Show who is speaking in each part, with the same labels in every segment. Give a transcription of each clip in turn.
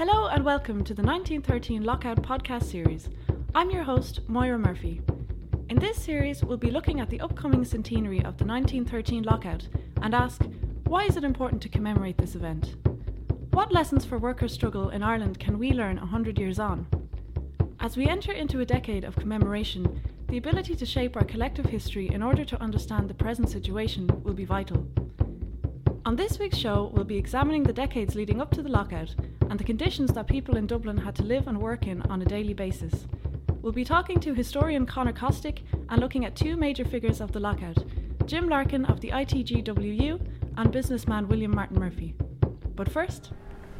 Speaker 1: Hello and welcome to the 1913 Lockout podcast series. I'm your host, Moira Murphy. In this series, we'll be looking at the upcoming centenary of the 1913 lockout and ask, why is it important to commemorate this event? What lessons for workers' struggle in Ireland can we learn 100 years on? As we enter into a decade of commemoration, the ability to shape our collective history in order to understand the present situation will be vital. On this week's show, we'll be examining the decades leading up to the lockout and the conditions that people in Dublin had to live and work in on a daily basis. We'll be talking to historian Conor Costick and looking at two major figures of the lockout, Jim Larkin of the ITGWU and businessman William Martin Murphy. But first...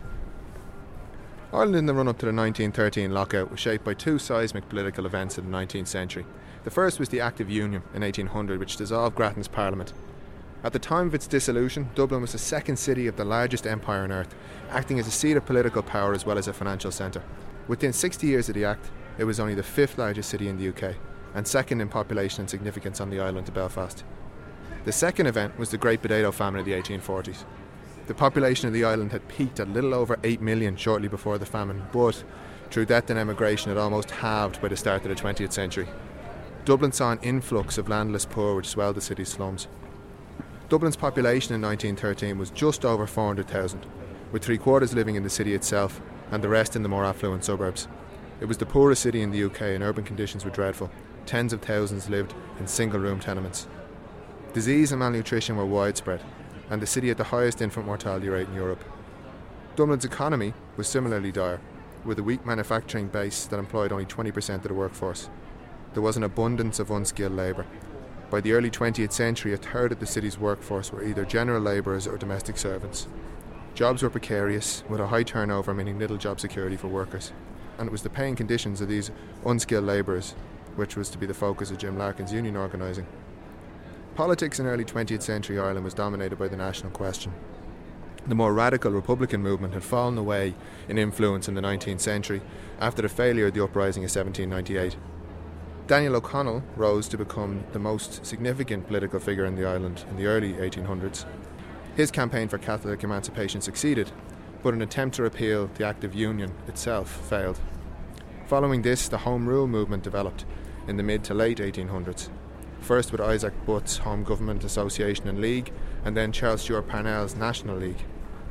Speaker 2: Ireland in the run-up to the 1913 lockout was shaped by two seismic political events in the 19th century. The first was the Act of Union in 1800, which dissolved Grattan's Parliament. At the time of its dissolution, Dublin was the second city of the largest empire on earth, acting as a seat of political power as well as a financial centre. Within 60 years of the Act, it was only the fifth largest city in the UK, and second in population and significance on the island of Belfast. The second event was the Great Potato Famine of the 1840s. The population of the island had peaked at a little over 8 million shortly before the famine, but through death and emigration it almost halved by the start of the 20th century. Dublin saw an influx of landless poor which swelled the city's slums. Dublin's population in 1913 was just over 400,000, with three-quarters living in the city itself and the rest in the more affluent suburbs. It was the poorest city in the UK and urban conditions were dreadful. Tens of thousands lived in single-room tenements. Disease and malnutrition were widespread, and the city had the highest infant mortality rate in Europe. Dublin's economy was similarly dire, with a weak manufacturing base that employed only 20% of the workforce. There was an abundance of unskilled labour. By the early 20th century, a third of the city's workforce were either general labourers or domestic servants. Jobs were precarious, with a high turnover meaning little job security for workers. And it was the paying conditions of these unskilled labourers which was to be the focus of Jim Larkin's union organising. Politics in early 20th century Ireland was dominated by the national question. The more radical Republican movement had fallen away in influence in the 19th century after the failure of the uprising of 1798. Daniel O'Connell rose to become the most significant political figure in the island in the early 1800s. His campaign for Catholic emancipation succeeded, but an attempt to repeal the Act of Union itself failed. Following this, the Home Rule movement developed in the mid to late 1800s, first with Isaac Butt's Home Government Association and League, and then Charles Stewart Parnell's National League.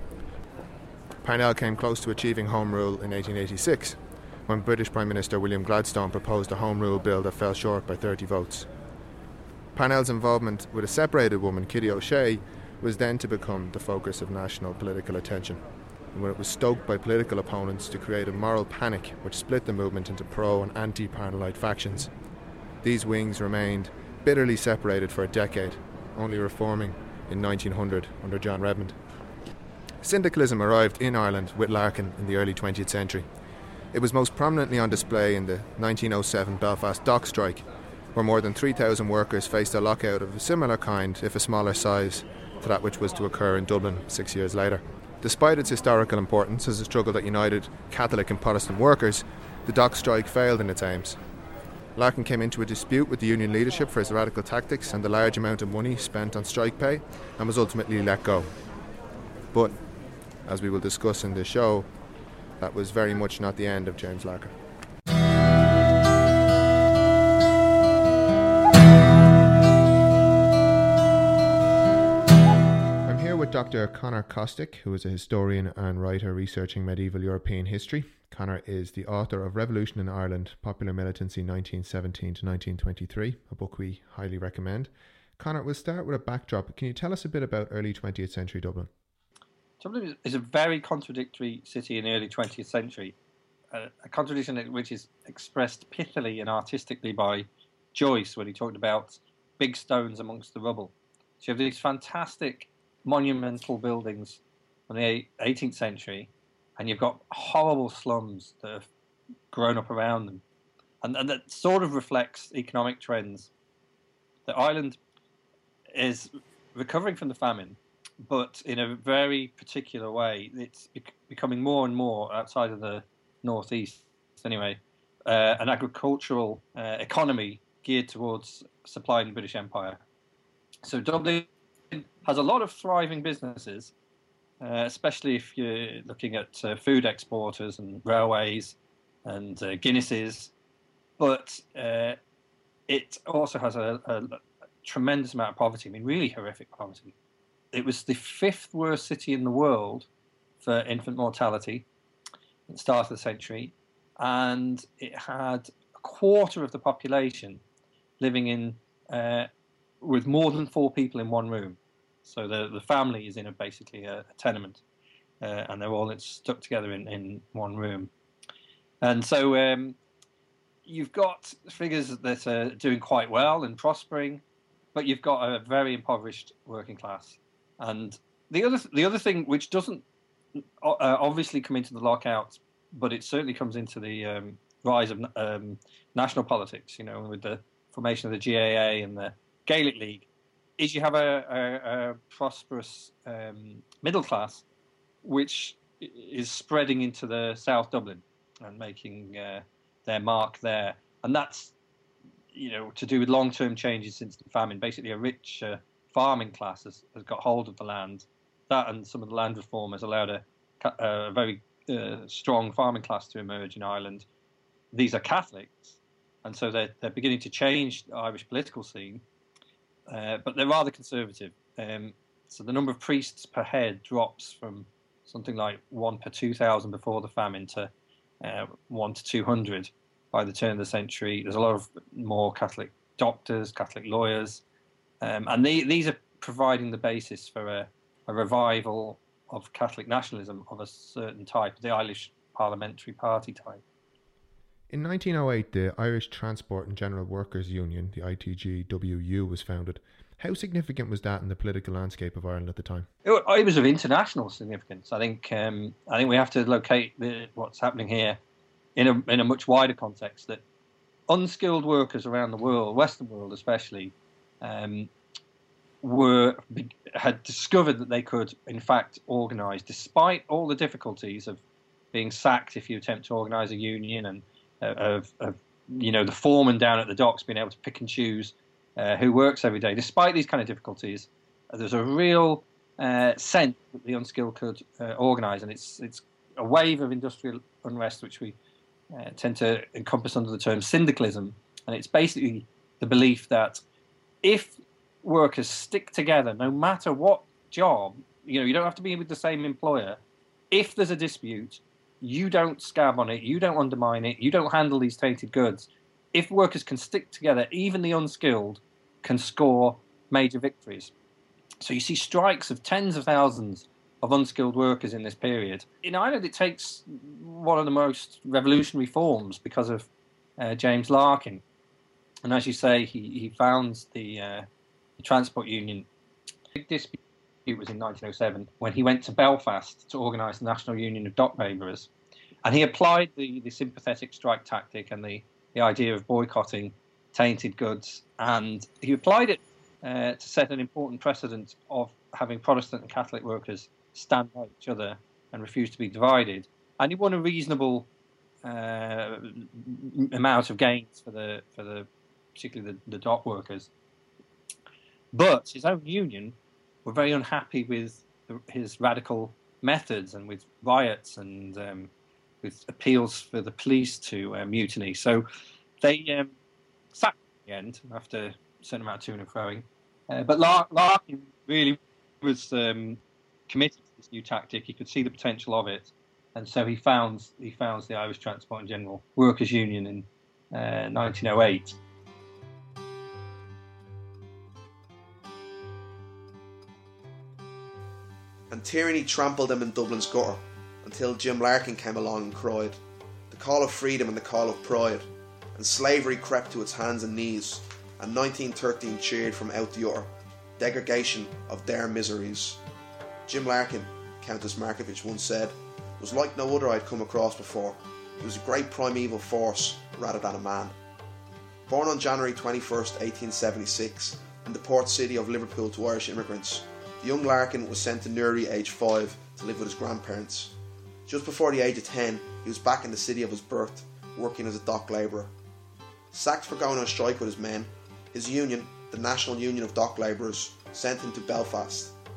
Speaker 2: Parnell came close to achieving Home Rule in 1886, when British Prime Minister William Gladstone proposed a Home Rule bill that fell short by 30 votes. Parnell's involvement with a separated woman, Kitty O'Shea, was then to become the focus of national political attention, and when it was stoked by political opponents to create a moral panic which split the movement into pro- and anti-Parnellite factions. These wings remained bitterly separated for a decade, only reforming in 1900 under John Redmond. Syndicalism arrived in Ireland with Larkin in the early 20th century. It was most prominently on display in the 1907 Belfast dock strike, where more than 3,000 workers faced a lockout of a similar kind, if a smaller size, to that which was to occur in Dublin 6 years later. Despite its historical importance as a struggle that united Catholic and Protestant workers, the dock strike failed in its aims. Larkin came into a dispute with the union leadership for his radical tactics and the large amount of money spent on strike pay, and was ultimately let go. But, as we will discuss in this show, that was very much not the end of James Larkin. I'm here with Dr. Conor Costick, who is a historian and writer researching medieval European history. Conor is the author of Revolution in Ireland, Popular Militancy 1917 to 1923, a book we highly recommend. Conor, we'll start with a backdrop. Can you tell us a bit about early 20th century Dublin?
Speaker 3: Dublin is a very contradictory city in the early 20th century, a contradiction which is expressed pithily and artistically by Joyce when he talked about big stones amongst the rubble. So you have these fantastic monumental buildings from the 18th century, and you've got horrible slums that have grown up around them. And that sort of reflects economic trends. The island is recovering from the famine, but in a very particular way. It's becoming more and more, outside of the northeast anyway, an agricultural economy geared towards supplying the British Empire. So Dublin has a lot of thriving businesses, especially if you're looking at food exporters and railways and Guinnesses. But it also has a tremendous amount of poverty. I mean, really horrific poverty. It was the 5th worst city in the world for infant mortality at the start of the century, and it had a quarter of the population living in with more than 4 people in one room. So the family is in basically a tenement, and they're all stuck together in one room. And so you've got figures that are doing quite well and prospering, but you've got a very impoverished working class. And the other thing, which doesn't obviously come into the lockout, but it certainly comes into the rise of national politics, with the formation of the GAA and the Gaelic League, is you have a prosperous middle class, which is spreading into the South Dublin and making their mark there. And that's, to do with long-term changes since the famine. Basically, a rich farming class has got hold of the land. That and some of the land reform has allowed a very strong farming class to emerge in Ireland. These are Catholics, and so they're beginning to change the Irish political scene, but they're rather conservative. So the number of priests per head drops from something like 1 per 2,000 before the famine to 1 to 200 by the turn of the century. There's a lot of more Catholic doctors, Catholic lawyers, and these are providing the basis for a revival of Catholic nationalism of a certain type, the Irish Parliamentary Party type.
Speaker 2: In 1908, the Irish Transport and General Workers Union, the ITGWU, was founded. How significant was that in the political landscape of Ireland at the time?
Speaker 3: It was of international significance. I think we have to locate what's happening here in a much wider context. That unskilled workers around the world, Western world especially, had discovered that they could, in fact, organise, despite all the difficulties of being sacked if you attempt to organise a union, and of the foreman down at the docks being able to pick and choose who works every day. Despite these kind of difficulties, there's a real sense that the unskilled could organise, and it's a wave of industrial unrest which we tend to encompass under the term syndicalism, and it's basically the belief that if workers stick together, no matter what job, you don't have to be with the same employer. If there's a dispute, you don't scab on it, you don't undermine it, you don't handle these tainted goods. If workers can stick together, even the unskilled can score major victories. So you see strikes of tens of thousands of unskilled workers in this period. In Ireland, it takes one of the most revolutionary forms because of James Larkin. And as you say, he founds the Transport Union. The big dispute was in 1907 when he went to Belfast to organise the National Union of Dock Labourers. And he applied the sympathetic strike tactic and the idea of boycotting tainted goods. And he applied it to set an important precedent of having Protestant and Catholic workers stand by each other and refuse to be divided. And he won a reasonable amount of gains for particularly the dock workers. But his own union were very unhappy with his radical methods and with riots and with appeals for the police to mutiny. So they sacked him in the end after a certain amount of to and froing. But Larkin really was committed to this new tactic. He could see the potential of it, and so he founds the Irish Transport and General Workers Union in 1908.
Speaker 4: And tyranny trampled them in Dublin's gutter until Jim Larkin came along and cried the call of freedom and the call of pride, and slavery crept to its hands and knees, and 1913 cheered from out the utter degradation of their miseries. Jim Larkin, Countess Markievicz once said, was like no other I'd come across before. He was a great primeval force rather than a man. Born on January 21st, 1876, in the port city of Liverpool to Irish immigrants, the young Larkin was sent to Newry aged 5 to live with his grandparents. Just before the age of 10, he was back in the city of his birth, working as a dock labourer. Sacked for going on strike with his men, his union, the National Union of Dock Labourers, sent him to Belfast.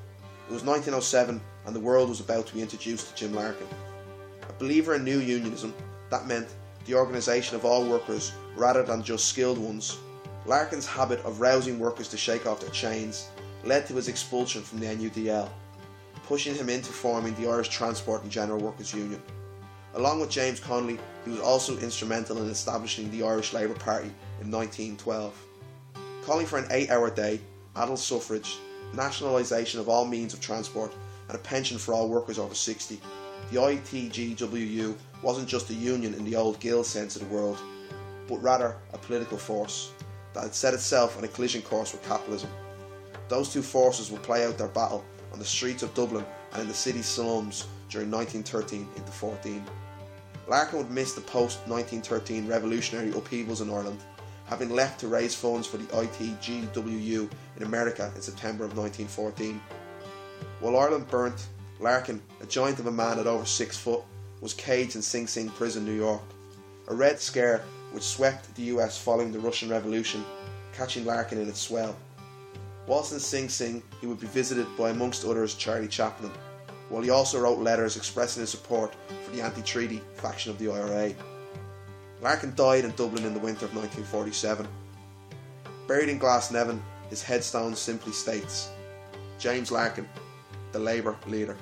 Speaker 4: It was 1907 and the world was about to be introduced to Jim Larkin. A believer in new unionism, that meant the organisation of all workers rather than just skilled ones. Larkin's habit of rousing workers to shake off their chains led to his expulsion from the NUDL, pushing him into forming the Irish Transport and General Workers Union. Along with James Connolly, he was also instrumental in establishing the Irish Labour Party in 1912. Calling for an 8-hour day, adult suffrage, nationalisation of all means of transport and a pension for all workers over 60, the ITGWU wasn't just a union in the old guild sense of the word, but rather a political force that had set itself on a collision course with capitalism. Those two forces would play out their battle on the streets of Dublin and in the city's slums during 1913 into 14. Larkin would miss the post-1913 revolutionary upheavals in Ireland, having left to raise funds for the ITGWU in America in September of 1914. While Ireland burnt, Larkin, a giant of a man at over 6 foot, was caged in Sing Sing prison, New York. A red scare which swept the US following the Russian Revolution, catching Larkin in its swell. Whilst in Sing Sing, he would be visited by, amongst others, Charlie Chaplin, while he also wrote letters expressing his support for the anti-treaty faction of the IRA. Larkin died in Dublin in the winter of 1947. Buried in Glasnevin, his headstone simply states, James Larkin, the Labour leader.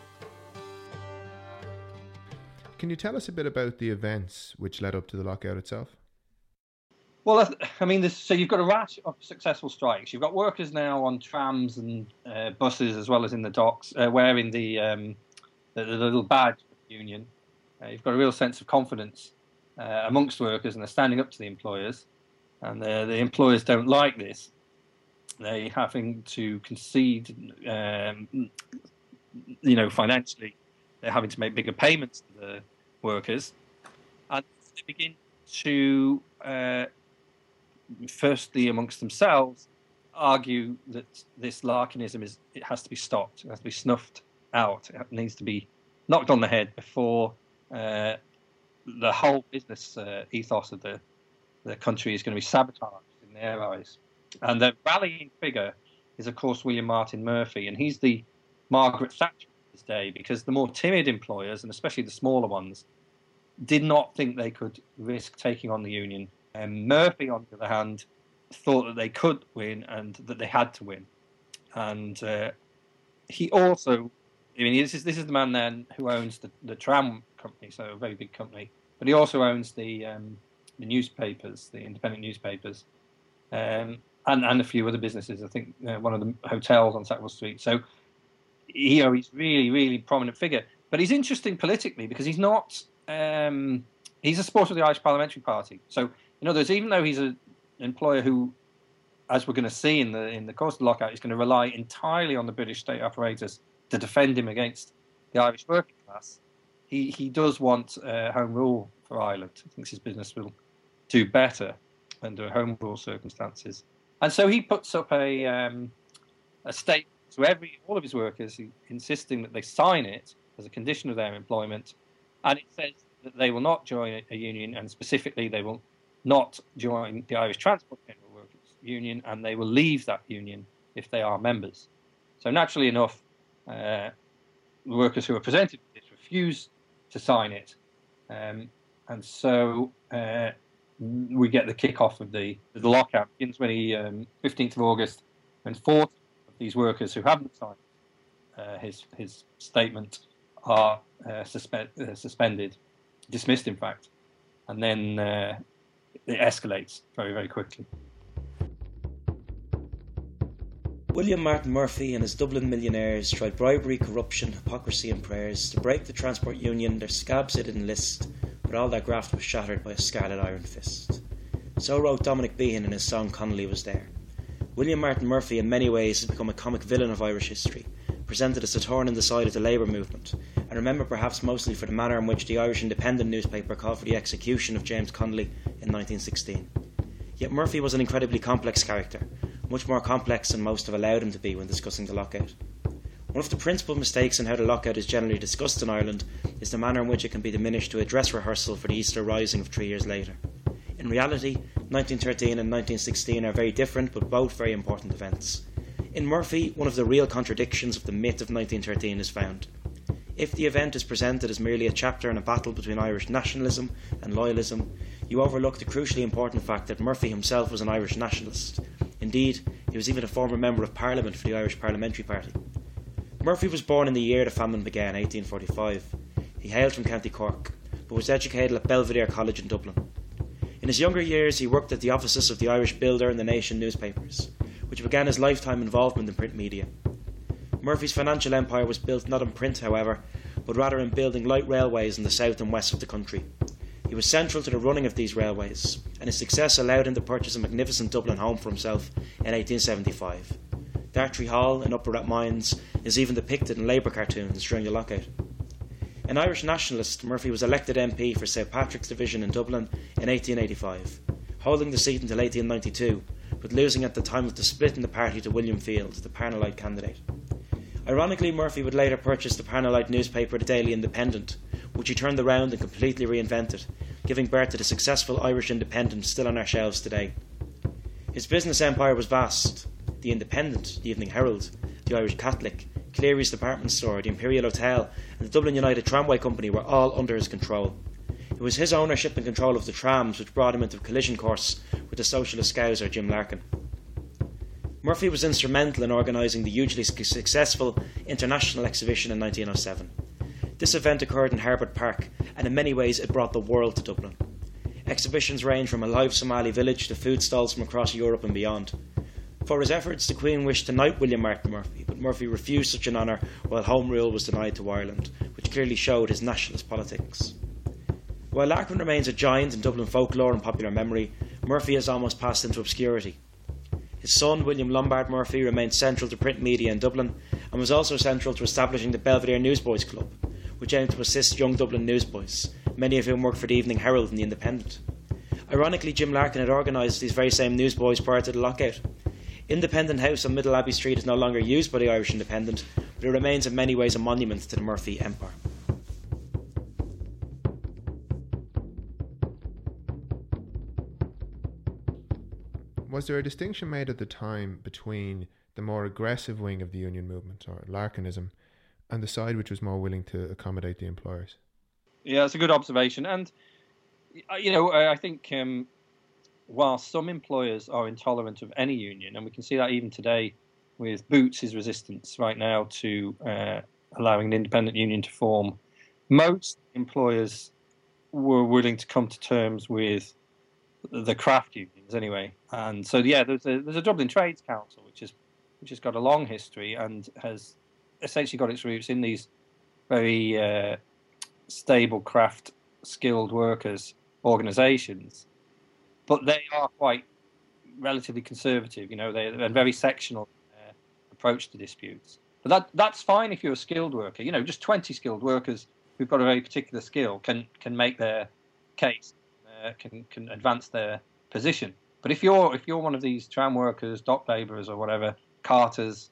Speaker 2: Can you tell us a bit about the events which led up to the lockout itself?
Speaker 3: Well, I mean, so you've got a rash of successful strikes. You've got workers now on trams and buses, as well as in the docks, wearing the little badge of the union. You've got a real sense of confidence amongst workers, and they're standing up to the employers. And the employers don't like this. They're having to concede, financially. They're having to make bigger payments to the workers, and they begin to firstly amongst themselves argue that this Larkinism it has to be stopped. It has to be snuffed out. It needs to be knocked on the head before the whole business ethos of the country is going to be sabotaged in their eyes. And the rallying figure is, of course, William Martin Murphy, and he's the Margaret Thatcher of his day, because the more timid employers, and especially the smaller ones, did not think they could risk taking on the union. And Murphy, on the other hand, thought that they could win and that they had to win. And he also, this is the man then who owns the tram company, so a very big company, but he also owns the newspapers, the independent newspapers, and a few other businesses. I think one of the hotels on Sackville Street. So he's really, really prominent figure. But he's interesting politically because he's not. He's a supporter of the Irish Parliamentary Party. So in other words, even though he's an employer who, as we're going to see in the course of the lockout, is going to rely entirely on the British state apparatus to defend him against the Irish working class, he does want home rule for Ireland. He thinks his business will do better under home rule circumstances. And so he puts up a statement to all of his workers, insisting that they sign it as a condition of their employment. And it says that they will not join a union, and specifically they will not join the Irish Transport General Workers Union, and they will leave that union if they are members. So naturally enough, the workers who are presented with this refuse to sign it. And so we get the kick-off of the lockout. It begins when 15th of August, when 40 of these workers who haven't signed his statement are suspended, dismissed in fact, and then it escalates very, very quickly.
Speaker 5: William Martin Murphy and his Dublin millionaires tried bribery, corruption, hypocrisy and prayers to break the Transport Union. Their scabs they didn't list, but all their graft was shattered by a scarlet iron fist. So wrote Dominic Behan in his song Connolly Was There. William Martin Murphy in many ways has become a comic villain of Irish history, presented as a thorn in the side of the Labour movement, and remembered perhaps mostly for the manner in which the Irish Independent newspaper called for the execution of James Connolly in 1916. Yet Murphy was an incredibly complex character, much more complex than most have allowed him to be when discussing the lockout. One of the principal mistakes in how the lockout is generally discussed in Ireland is the manner in which it can be diminished to a dress rehearsal for the Easter Rising of 3 years later. In reality, 1913 and 1916 are very different but both very important events. In Murphy, one of the real contradictions of the myth of 1913 is found. If the event is presented as merely a chapter in a battle between Irish nationalism and loyalism, you overlook the crucially important fact that Murphy himself was an Irish nationalist. Indeed, he was even a former Member of Parliament for the Irish Parliamentary Party. Murphy was born in the year the famine began, 1845. He hailed from County Cork, but was educated at Belvedere College in Dublin. In his younger years, he worked at the offices of the Irish Builder and the Nation newspapers, which began his lifetime involvement in print media. Murphy's financial empire was built not on print, however, but rather in building light railways in the south and west of the country. He was central to the running of these railways, and his success allowed him to purchase a magnificent Dublin home for himself in 1875. Dartry Hall in Upper Rathmines is even depicted in Labour cartoons during the lockout. An Irish nationalist, Murphy was elected MP for St Patrick's Division in Dublin in 1885, holding the seat until 1892, but losing at the time of the split in the party to William Field, the Parnellite candidate. Ironically, Murphy would later purchase the Parnellite newspaper The Daily Independent, which he turned around and completely reinvented, giving birth to the successful Irish Independent still on our shelves today. His business empire was vast. The Independent, the Evening Herald, the Irish Catholic, Cleary's department store, the Imperial Hotel, and the Dublin United Tramway Company were all under his control. It was his ownership and control of the trams which brought him into a collision course with the socialist scouser Jim Larkin. Murphy was instrumental in organising the hugely successful International Exhibition in 1907. This event occurred in Herbert Park, and in many ways it brought the world to Dublin. Exhibitions range from a live Somali village to food stalls from across Europe and beyond. For his efforts, the Queen wished to knight William Martin Murphy, but Murphy refused such an honour while Home Rule was denied to Ireland, which clearly showed his nationalist politics. While Larkin remains a giant in Dublin folklore and popular memory, Murphy has almost passed into obscurity. His son, William Lombard Murphy, remained central to print media in Dublin and was also central to establishing the Belvedere Newsboys Club, which aimed to assist young Dublin newsboys, many of whom worked for the Evening Herald and the Independent. Ironically, Jim Larkin had organised these very same newsboys prior to the lockout. Independent House on Middle Abbey Street is no longer used by the Irish Independent, but it remains in many ways a monument to the Murphy empire.
Speaker 2: Was there a distinction made at the time between the more aggressive wing of the union movement, or Larkinism, and the side which was more willing to accommodate the employers?
Speaker 3: Yeah, that's a good observation. And, I think while some employers are intolerant of any union, and we can see that even today with Boots' resistance right now to allowing an independent union to form, most employers were willing to come to terms with the craft unions anyway. And so, there's a Dublin Trades Council, which has got a long history and has essentially got its roots in these very stable craft skilled workers organisations, but they are quite relatively conservative. They're a very sectional approach to disputes. But that's fine if you're a skilled worker. Just 20 skilled workers who've got a very particular skill can make their case, can advance their position. But if you're one of these tram workers, dock labourers, or whatever, carters,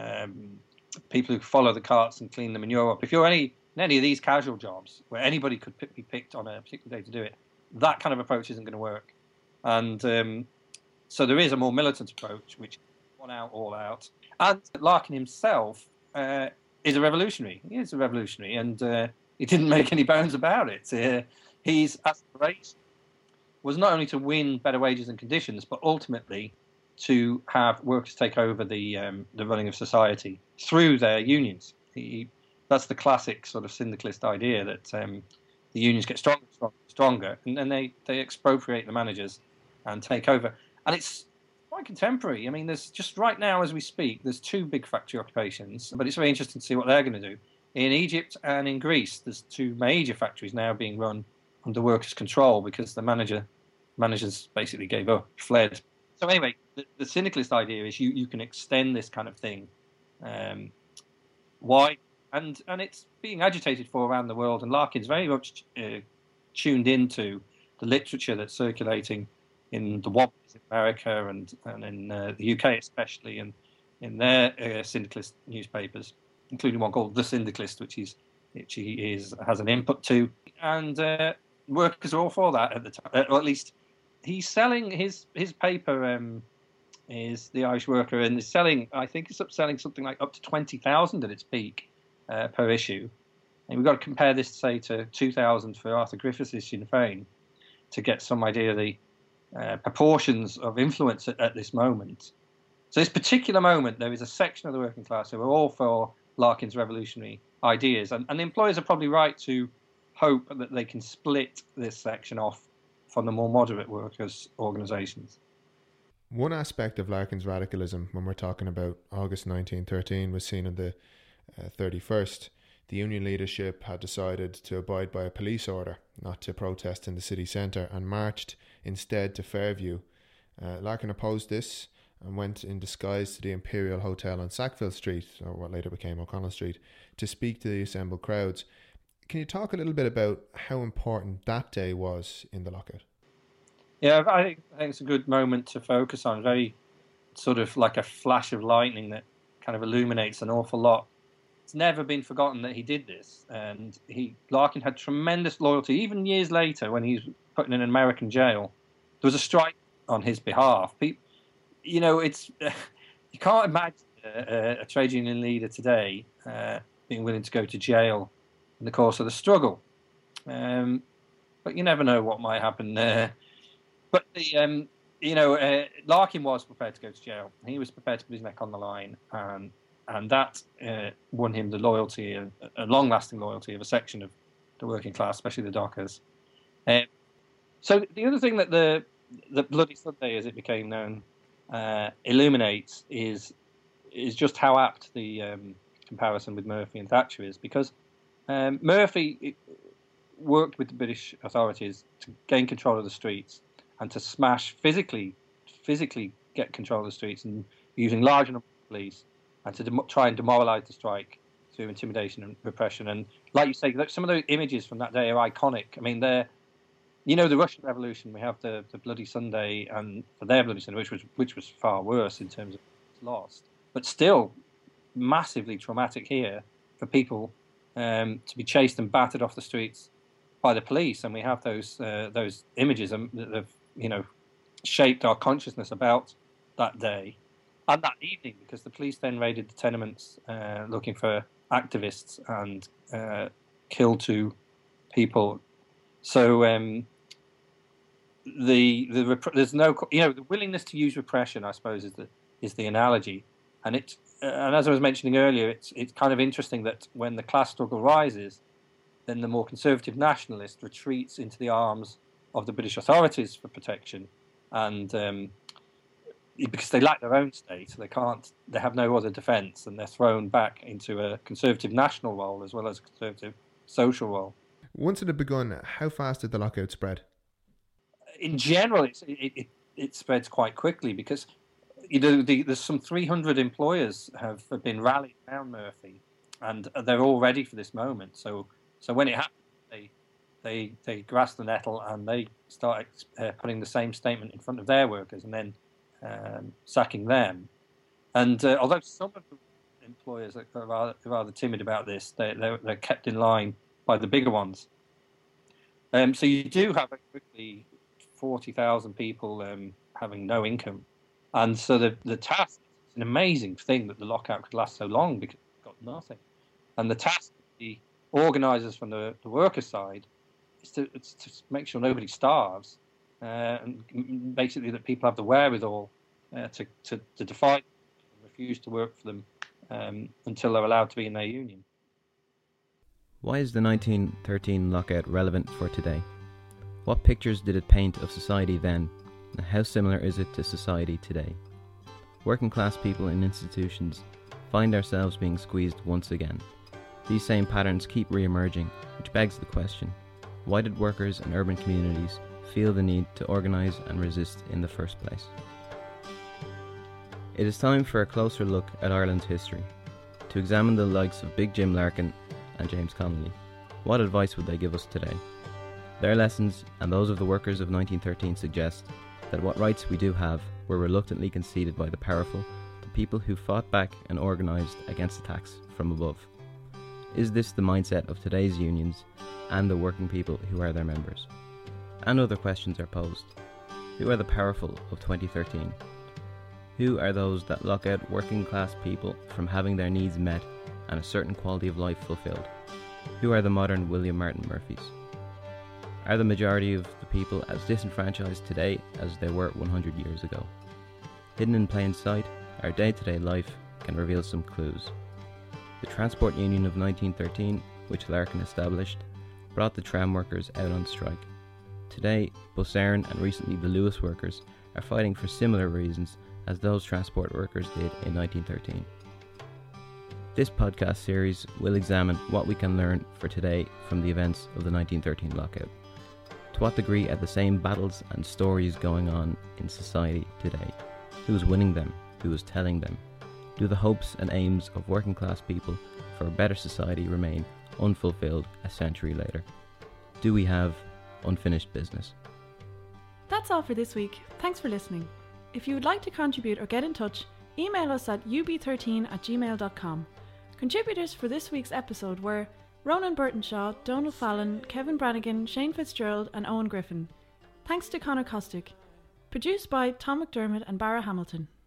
Speaker 3: people who follow the carts and clean the manure up, if you're in any of these casual jobs where anybody could be picked on a particular day to do it, that kind of approach isn't going to work. And so there is a more militant approach, which is one out, all out. And Larkin himself is a revolutionary. He is a revolutionary, and he didn't make any bones about it. His aspiration was not only to win better wages and conditions, but ultimately to have workers take over the running of society through their unions. That's the classic sort of syndicalist idea that the unions get stronger, and then they expropriate the managers and take over. And it's quite contemporary. I mean, there's just right now as we speak, there's two big factory occupations, but it's very interesting to see what they're going to do. In Egypt and in Greece, there's two major factories now being run under workers' control because the managers basically gave up, fled. So anyway, the syndicalist idea is you can extend this kind of thing. Why? And it's being agitated for around the world, and Larkin's very much tuned into the literature that's circulating in the Wobblies in America and in the UK especially, and in their syndicalist newspapers, including one called The Syndicalist, which he has an input to. And workers are all for that at the time, or at least he's selling his paper is the Irish Worker, and is selling, I think it's selling something like up to 20,000 at its peak per issue. And we've got to compare this, say, to 2,000 for Arthur Griffiths' Sinn Féin to get some idea of the proportions of influence at this moment. So this particular moment, there is a section of the working class who are all for Larkin's revolutionary ideas, and the employers are probably right to hope that they can split this section off from the more moderate workers' organisations.
Speaker 2: One aspect of Larkin's radicalism when we're talking about August 1913 was seen on the 31st. The union leadership had decided to abide by a police order not to protest in the city centre and marched instead to Fairview. Larkin opposed this and went in disguise to the Imperial Hotel on Sackville Street, or what later became O'Connell Street, to speak to the assembled crowds. Can you talk a little bit about how important that day was in the lockout?
Speaker 3: Yeah, I think it's a good moment to focus on. Very sort of like a flash of lightning that kind of illuminates an awful lot. It's never been forgotten that he did this, and Larkin had tremendous loyalty. Even years later, when he was put in an American jail, there was a strike on his behalf. You know, it's you can't imagine a trade union leader today being willing to go to jail in the course of the struggle. But you never know what might happen there. But Larkin was prepared to go to jail. He was prepared to put his neck on the line, and that won him the loyalty, a long-lasting loyalty of a section of the working class, especially the dockers. So the other thing that the Bloody Sunday, as it became known, illuminates is just how apt the comparison with Murphy and Thatcher is, because Murphy worked with the British authorities to gain control of the streets and to physically get control of the streets, and using large numbers of police, and to try and demoralise the strike through intimidation and repression. And like you say, some of those images from that day are iconic. I mean, the Russian Revolution, we have the Bloody Sunday, and for their Bloody Sunday, which was far worse in terms of lost, but still massively traumatic here for people to be chased and battered off the streets by the police. And we have those images that have shaped our consciousness about that day and that evening, because the police then raided the tenements looking for activists and killed 2 people. So there's no, the willingness to use repression, I suppose, is the analogy. And as I was mentioning earlier, it's kind of interesting that when the class struggle rises, then the more conservative nationalist retreats into the arms of the British authorities for protection, and because they lack their own state, they have no other defence, and they're thrown back into a conservative national role as well as a conservative social role.
Speaker 2: Once it had begun, how fast did the lockout spread?
Speaker 3: In general, it spreads quite quickly, because there's some 300 employers have been rallied around Murphy, and they're all ready for this moment. So when it happens, they grasp the nettle and they start putting the same statement in front of their workers, and then sacking them. And although some of the employers are rather timid about this, they're kept in line by the bigger ones. So you do have quickly 40,000 people having no income, and so the task, it's an amazing thing that the lockout could last so long, because it's got nothing. And the task of the organisers from the workers' side is to make sure nobody starves, and basically that people have the wherewithal to defy and refuse to work for them until they're allowed to be in their union.
Speaker 6: Why is the 1913 lockout relevant for today? What pictures did it paint of society then, and how similar is it to society today? Working class people in institutions find ourselves being squeezed once again. These same patterns keep re-emerging, which begs the question, why did workers and urban communities feel the need to organise and resist in the first place? It is time for a closer look at Ireland's history, to examine the likes of Big Jim Larkin and James Connolly. What advice would they give us today? Their lessons and those of the workers of 1913 suggest that what rights we do have were reluctantly conceded by the powerful to people who fought back and organised against attacks from above. Is this the mindset of today's unions and the working people who are their members? And other questions are posed. Who are the powerful of 2013? Who are those that lock out working class people from having their needs met and a certain quality of life fulfilled? Who are the modern William Martin Murphys? Are the majority of the people as disenfranchised today as they were 100 years ago? Hidden in plain sight, our day-to-day life can reveal some clues. The Transport Union of 1913, which Larkin established, brought the tram workers out on strike. Today, Bus Éireann and recently the Luas workers are fighting for similar reasons as those transport workers did in 1913. This podcast series will examine what we can learn for today from the events of the 1913 lockout. To what degree are the same battles and stories going on in society today? Who is winning them? Who is telling them? Do the hopes and aims of working class people for a better society remain unfulfilled a century later? Do we have unfinished business?
Speaker 1: That's all for this week. Thanks for listening. If you would like to contribute or get in touch, email us at ub13@gmail.com. Contributors for this week's episode were Ronan Burtonshaw, Donal Fallon, Kevin Brannigan, Shane Fitzgerald and Owen Griffin. Thanks to Conor Costick. Produced by Tom McDermott and Barra Hamilton.